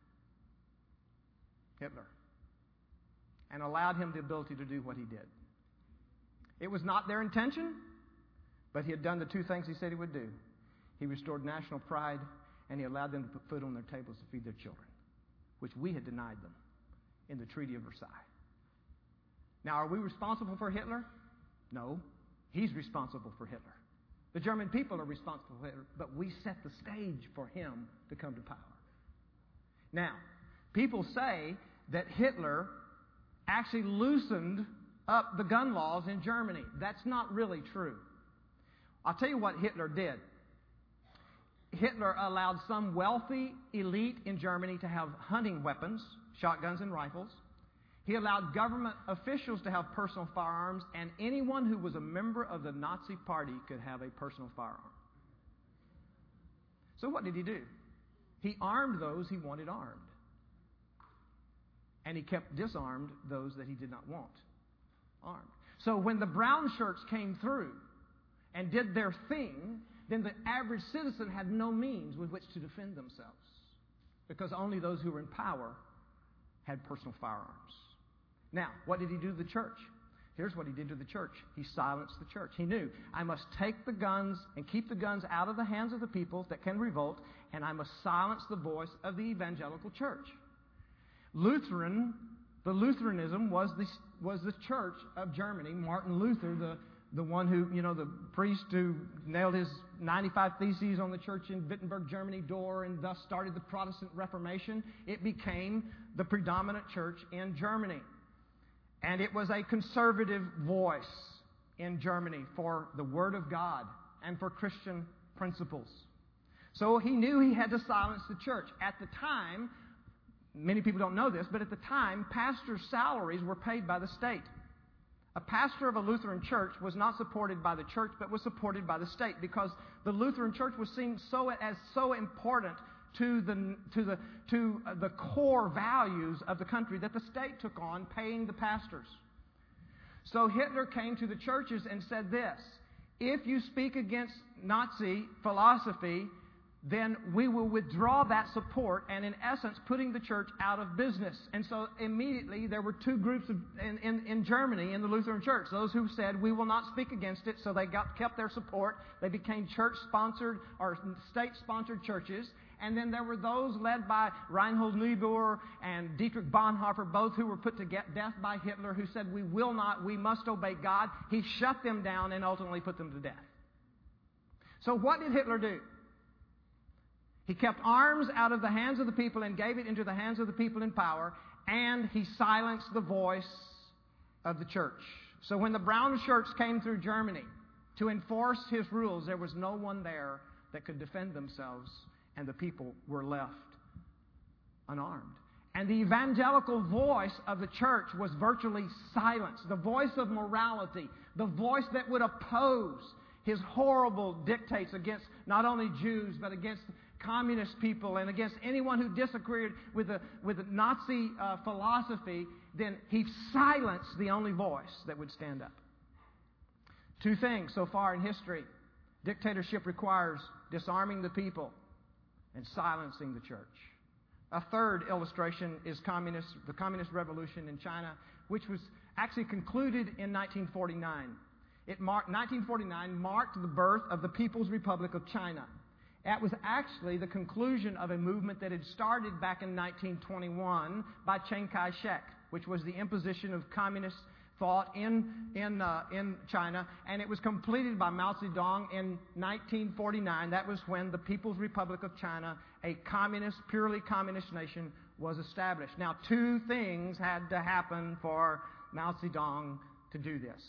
Hitler and allowed him the ability to do what he did. It was not their intention, but he had done the two things he said he would do. He restored national pride, and he allowed them to put food on their tables to feed their children, which we had denied them in the Treaty of Versailles. Now, are we responsible for Hitler? No. He's responsible for Hitler. The German people are responsible for Hitler, but we set the stage for him to come to power. Now, people say that Hitler actually loosened up the gun laws in Germany. That's not really true. I'll tell you what Hitler did. Hitler allowed some wealthy elite in Germany to have hunting weapons, shotguns and rifles. He allowed government officials to have personal firearms, and anyone who was a member of the Nazi Party could have a personal firearm. So what did he do? He armed those he wanted armed. And he kept disarmed those that he did not want armed. So when the brown shirts came through and did their thing, then the average citizen had no means with which to defend themselves, because only those who were in power had personal firearms. Now, what did he do to the church? Here's what he did to the church. He silenced the church. He knew, I must take the guns and keep the guns out of the hands of the people that can revolt, and I must silence the voice of the evangelical church. Lutheranism was the church of Germany. Martin Luther, the one who, the priest who nailed his 95 Theses on the church in Wittenberg, Germany door, and thus started the Protestant Reformation. It became the predominant church in Germany. And it was a conservative voice in Germany for the Word of God and for Christian principles. So he knew he had to silence the church. At the time, many people don't know this, but at the time, pastors' salaries were paid by the state. A pastor of a Lutheran church was not supported by the church, but was supported by the state, because the Lutheran church was seen as so important to the core values of the country that the state took on paying the pastors. So Hitler came to the churches and said this: if you speak against Nazi philosophy, then we will withdraw that support and, in essence, putting the church out of business. And so immediately there were two groups in Germany in the Lutheran Church. Those who said, we will not speak against it, so they kept their support. They became church-sponsored or state-sponsored churches. And then there were those led by Reinhold Niebuhr and Dietrich Bonhoeffer, both who were put to death by Hitler, who said, we will not, we must obey God. He shut them down and ultimately put them to death. So what did Hitler do? He kept arms out of the hands of the people and gave it into the hands of the people in power, and he silenced the voice of the church. So when the brown shirts came through Germany to enforce his rules, there was no one there that could defend themselves, and the people were left unarmed. And the evangelical voice of the church was virtually silenced. The voice of morality, the voice that would oppose his horrible dictates against not only Jews, but against communist people and against anyone who disagreed with the Nazi philosophy, then he silenced the only voice that would stand up. Two things so far in history. Dictatorship requires disarming the people and silencing the church. A third illustration is the Communist Revolution in China, which was actually concluded in 1949. 1949 marked the birth of the People's Republic of China. That was actually the conclusion of a movement that had started back in 1921 by Chiang Kai-shek, which was the imposition of communist thought in China, and it was completed by Mao Zedong in 1949. That was when the People's Republic of China, a purely communist nation, was established. Now, two things had to happen for Mao Zedong to do this.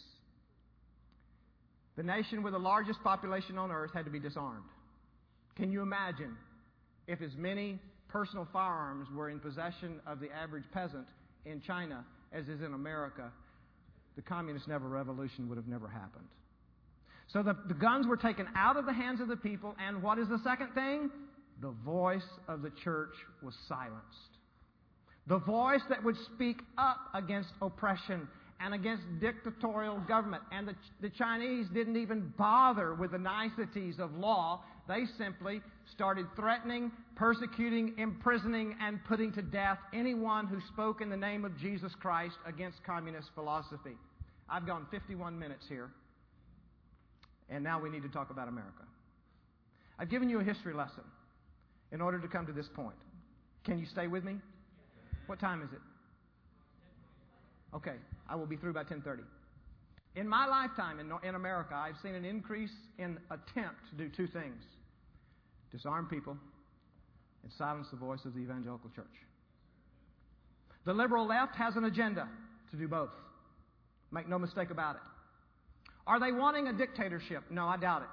The nation with the largest population on earth had to be disarmed. Can you imagine if as many personal firearms were in possession of the average peasant in China as is in America? The communist revolution would have never happened. So the guns were taken out of the hands of the people, and what is the second thing? The voice of the church was silenced. The voice that would speak up against oppression and against dictatorial government. And the Chinese didn't even bother with the niceties of law. They simply started threatening, persecuting, imprisoning, and putting to death anyone who spoke in the name of Jesus Christ against communist philosophy. I've gone 51 minutes here, and now we need to talk about America. I've given you a history lesson in order to come to this point. Can you stay with me? What time is it? Okay, I will be through by 10:30. In my lifetime in America, I've seen an increase in attempt to do two things: disarm people and silence the voice of the evangelical church. The liberal left has an agenda to do both. Make no mistake about it. Are they wanting a dictatorship? No, I doubt it.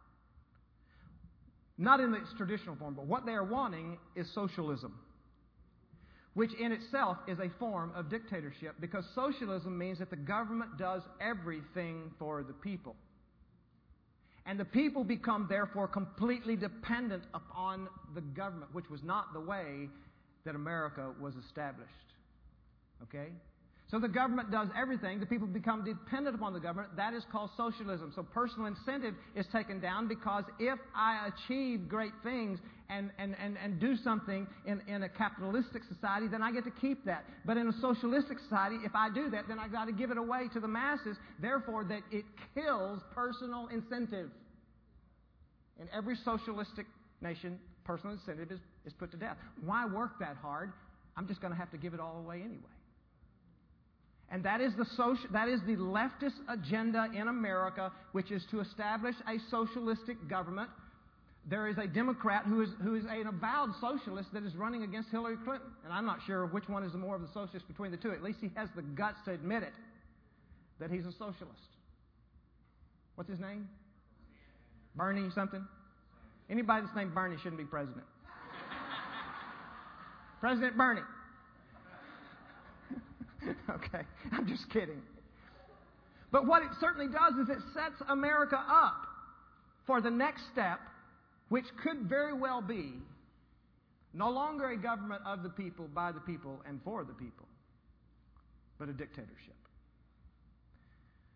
Not in its traditional form, but what they are wanting is socialism, which in itself is a form of dictatorship, because socialism means that the government does everything for the people. And the people become, therefore, completely dependent upon the government, which was not the way that America was established. Okay? So the government does everything. The people become dependent upon the government. That is called socialism. So personal incentive is taken down, because if I achieve great things and do something in a capitalistic society, then I get to keep that. But in a socialistic society, if I do that, then I've got to give it away to the masses. Therefore, that it kills personal incentive. In every socialistic nation, personal incentive is put to death. Why work that hard? I'm just going to have to give it all away anyway. And that is the leftist agenda in America, which is to establish a socialistic government. There is a Democrat who is an avowed socialist that is running against Hillary Clinton. And I'm not sure which one is the more of the socialist between the two. At least he has the guts to admit it, that he's a socialist. What's his name? Bernie something? Anybody that's named Bernie shouldn't be president. President Bernie. Okay, I'm just kidding. But what it certainly does is it sets America up for the next step, which could very well be no longer a government of the people, by the people, and for the people, but a dictatorship.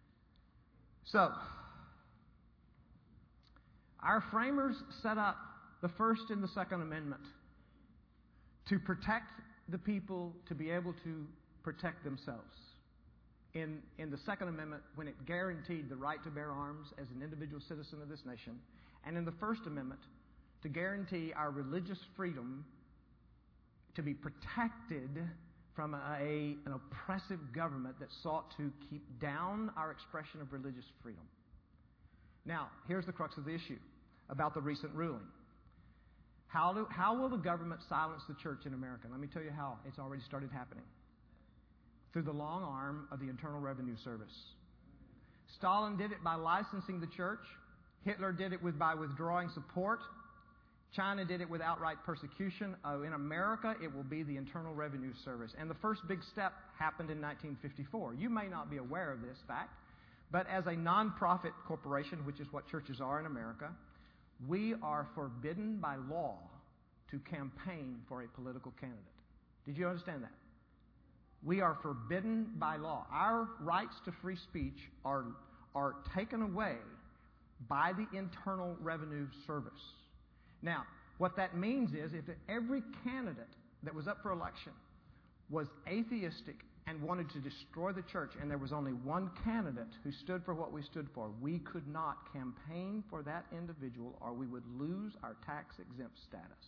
So, our framers set up the First and the Second Amendment to protect the people to be able to protect themselves. In the Second Amendment, when it guaranteed the right to bear arms as an individual citizen of this nation, and in the First Amendment, to guarantee our religious freedom to be protected from an oppressive government that sought to keep down our expression of religious freedom. Now, here's the crux of the issue about the recent ruling. How will the government silence the church in America? Let me tell you how. It's already started happening. Through the long arm of the Internal Revenue Service. Stalin did it by licensing the church. Hitler did it by withdrawing support. China did it with outright persecution. In America, it will be the Internal Revenue Service. And the first big step happened in 1954. You may not be aware of this fact, but as a non-profit corporation, which is what churches are in America, we are forbidden by law to campaign for a political candidate. Did you understand that? We are forbidden by law. Our rights to free speech are taken away by the Internal Revenue Service. Now, what that means is if every candidate that was up for election was atheistic and wanted to destroy the church, and there was only one candidate who stood for what we stood for, we could not campaign for that individual, or we would lose our tax-exempt status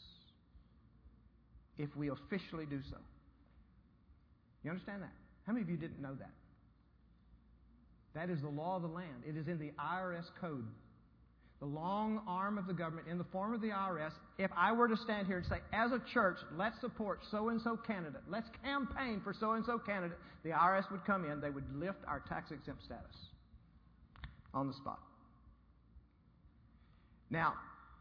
if we officially do so. You understand that? How many of you didn't know that? That is the law of the land. It is in the IRS code. The long arm of the government in the form of the IRS. If I were to stand here and say, as a church, let's support so-and-so candidate, let's campaign for so-and-so candidate, the IRS would come in, they would lift our tax-exempt status on the spot. Now,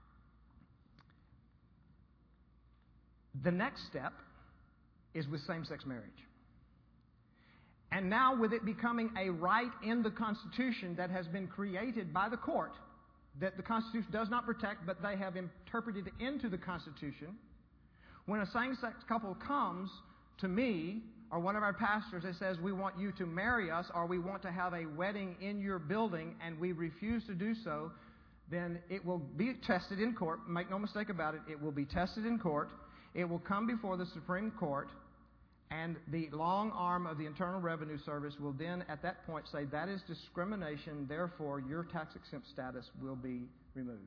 the next step is with same-sex marriage. And now with it becoming a right in the Constitution that has been created by the court, that the Constitution does not protect, but they have interpreted into the Constitution. When a same-sex couple comes to me or one of our pastors that says, we want you to marry us or we want to have a wedding in your building, and we refuse to do so, then it will be tested in court. Make no mistake about it. It will be tested in court. It will come before the Supreme Court, and the long arm of the Internal Revenue Service will then, at that point, say that is discrimination, therefore your tax-exempt status will be removed.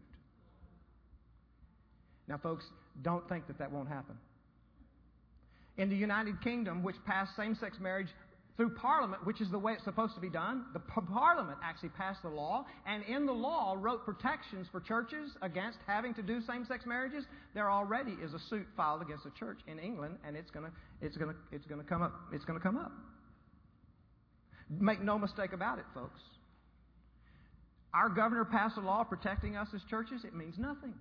Now, folks, don't think that won't happen. In the United Kingdom, which passed same-sex marriage through Parliament, which is the way it's supposed to be done, the Parliament actually passed the law, and in the law wrote protections for churches against having to do same-sex marriages. There already is a suit filed against a church in England, and it's going to come up. It's going to come up. Make no mistake about it, folks. Our governor passed a law protecting us as churches. It means nothing.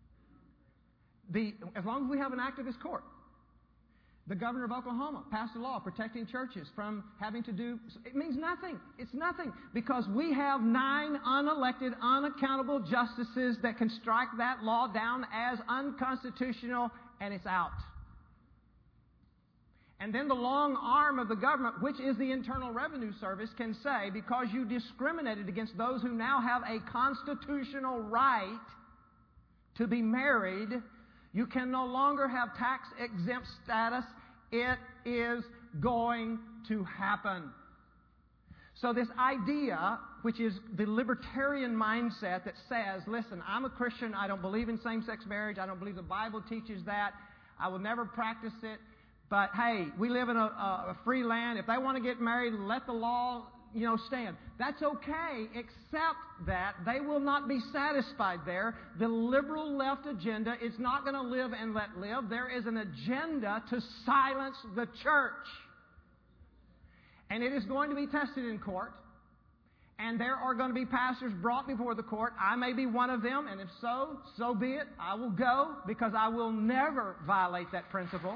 As long as we have an activist court. The governor of Oklahoma passed a law protecting churches from having to do... It means nothing. It's nothing. Because we have 9 unelected, unaccountable justices that can strike that law down as unconstitutional, and it's out. And then the long arm of the government, which is the Internal Revenue Service, can say, because you discriminated against those who now have a constitutional right to be married, you can no longer have tax-exempt status. It is going to happen. So this idea, which is the libertarian mindset that says, listen, I'm a Christian, I don't believe in same-sex marriage, I don't believe the Bible teaches that, I will never practice it, but hey, we live in a free land. If they want to get married, let the law stand. That's okay, except that they will not be satisfied there. The liberal left agenda is not going to live and let live. There is an agenda to silence the church. And it is going to be tested in court. And there are going to be pastors brought before the court. I may be one of them, and if so, so be it. I will go, because I will never violate that principle.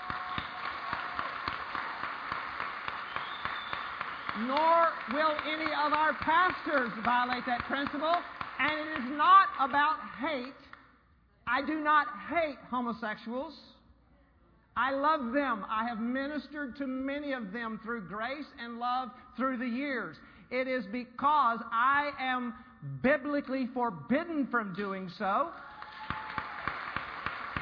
Nor will any of our pastors violate that principle. And it is not about hate. I do not hate homosexuals. I love them. I have ministered to many of them through grace and love through the years. It is because I am biblically forbidden from doing so.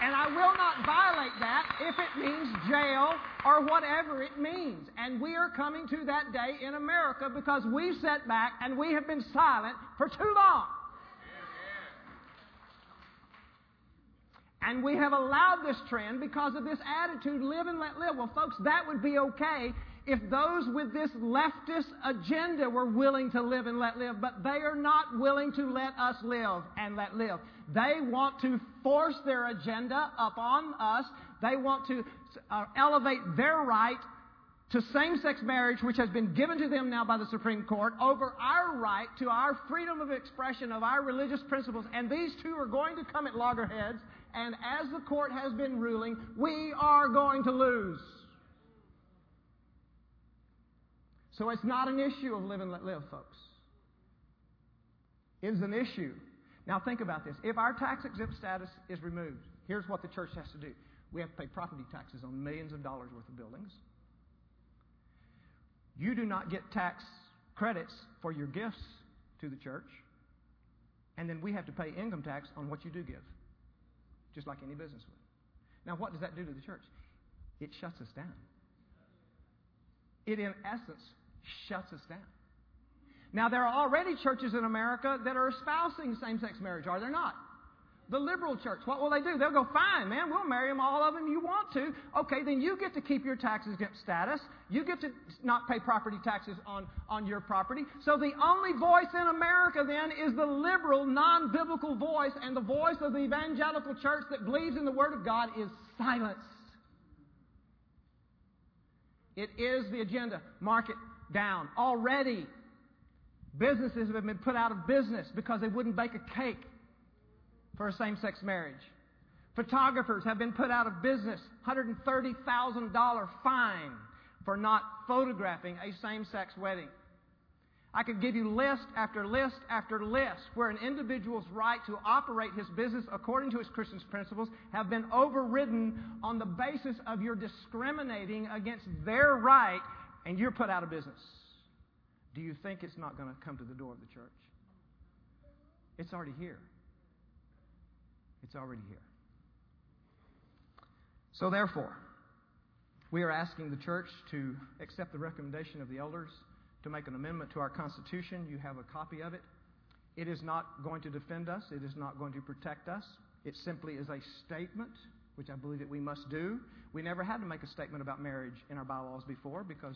And I will not violate that if it means jail or whatever it means. And we are coming to that day in America because we've sat back and we have been silent for too long. And we have allowed this trend because of this attitude, live and let live. Well, folks, that would be okay if those with this leftist agenda were willing to live and let live, but they are not willing to let us live and let live. They want to force their agenda upon us. They want to elevate their right to same-sex marriage, which has been given to them now by the Supreme Court, over our right to our freedom of expression of our religious principles. And these two are going to come at loggerheads, and as the court has been ruling, we are going to lose. So it's not an issue of live and let live, folks. It is an issue. Now think about this. If our tax-exempt status is removed, here's what the church has to do. We have to pay property taxes on millions of dollars worth of buildings. You do not get tax credits for your gifts to the church. And then we have to pay income tax on what you do give, just like any business would. Now, what does that do to the church? It shuts us down. It, in essence, shuts us down. Now, there are already churches in America that are espousing same-sex marriage, are there not? The liberal church, what will they do? They'll go, fine, man, we'll marry them, all of them you want to. Okay, then you get to keep your tax-exempt status. You get to not pay property taxes on your property. So the only voice in America then is the liberal, non-biblical voice, and the voice of the evangelical church that believes in the Word of God is silenced. It is the agenda. Mark it down. Already, businesses have been put out of business because they wouldn't bake a cake for a same-sex marriage. Photographers have been put out of business. $130,000 fine for not photographing a same-sex wedding. I could give you list after list after list where an individual's right to operate his business according to his Christian principles have been overridden on the basis of your discriminating against their right, and you're put out of business. Do you think it's not going to come to the door of the church? It's already here. It's already here. So therefore, we are asking the church to accept the recommendation of the elders to make an amendment to our Constitution. You have a copy of it. It is not going to defend us. It is not going to protect us. It simply is a statement, which I believe that we must do. We never had to make a statement about marriage in our bylaws before because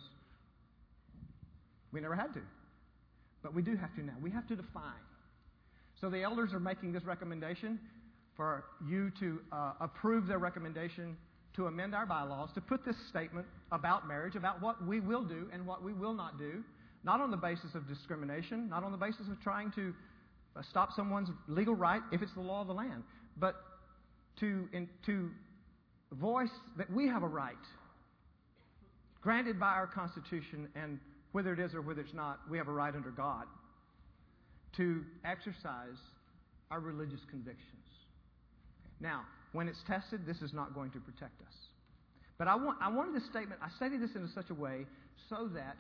we never had to. But we do have to now. We have to define. So the elders are making this recommendation for you to approve their recommendation to amend our bylaws, to put this statement about marriage, about what we will do and what we will not do, not on the basis of discrimination, not on the basis of trying to stop someone's legal right if it's the law of the land, but to voice that we have a right granted by our Constitution, and whether it is or whether it's not, we have a right under God to exercise our religious convictions. Now, when it's tested, this is not going to protect us. But I wanted this statement, I stated this in such a way so that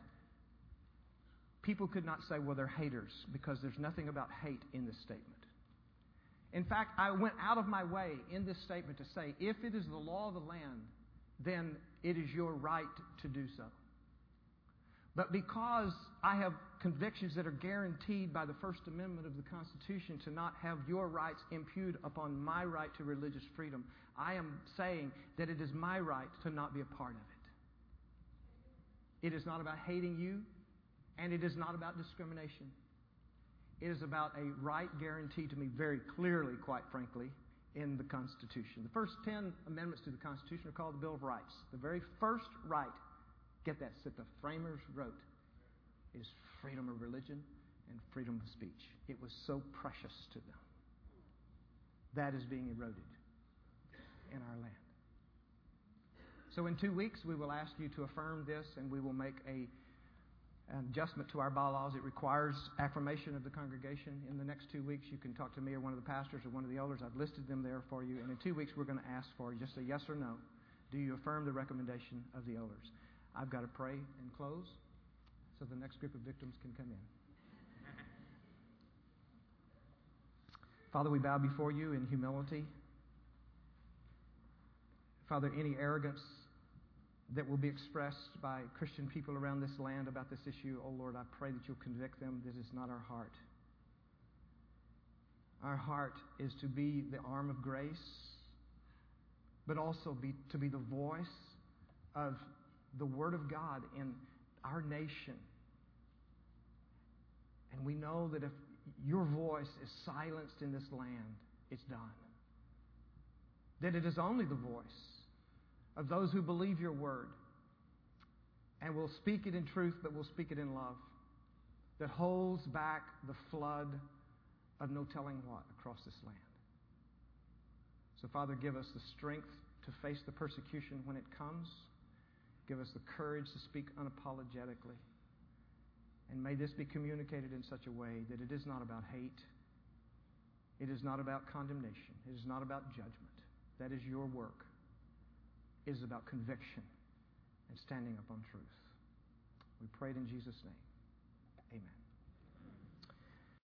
people could not say, well, they're haters, because there's nothing about hate in this statement. In fact, I went out of my way in this statement to say, if it is the law of the land, then it is your right to do so. But because I have convictions that are guaranteed by the First Amendment of the Constitution to not have your rights impugned upon my right to religious freedom, I am saying that it is my right to not be a part of it. It is not about hating you, and it is not about discrimination. It is about a right guaranteed to me very clearly, quite frankly, in the Constitution. The first 10 amendments to the Constitution are called the Bill of Rights. The very first right, get that the framers wrote, is freedom of religion and freedom of speech. It was so precious to them. That is being eroded in our land. So in 2 weeks, we will ask you to affirm this, and we will make an adjustment to our bylaws. It requires affirmation of the congregation. In the next 2 weeks, you can talk to me or one of the pastors or one of the elders. I've listed them there for you. And in 2 weeks, we're going to ask for just a yes or no. Do you affirm the recommendation of the elders? I've got to pray and close so the next group of victims can come in. Father, we bow before you in humility. Father, any arrogance that will be expressed by Christian people around this land about this issue, oh Lord, I pray that you'll convict them. This is not our heart. Our heart is to be the arm of grace, but also to be the voice of the Word of God in our nation. And we know that if your voice is silenced in this land, it's done. That it is only the voice of those who believe your Word and will speak it in truth, but will speak it in love, that holds back the flood of no telling what across this land. So, Father, give us the strength to face the persecution when it comes. Give us the courage to speak unapologetically. And may this be communicated in such a way that it is not about hate. It is not about condemnation. It is not about judgment. That is your work. It is about conviction and standing up on truth. We pray it in Jesus' name. Amen.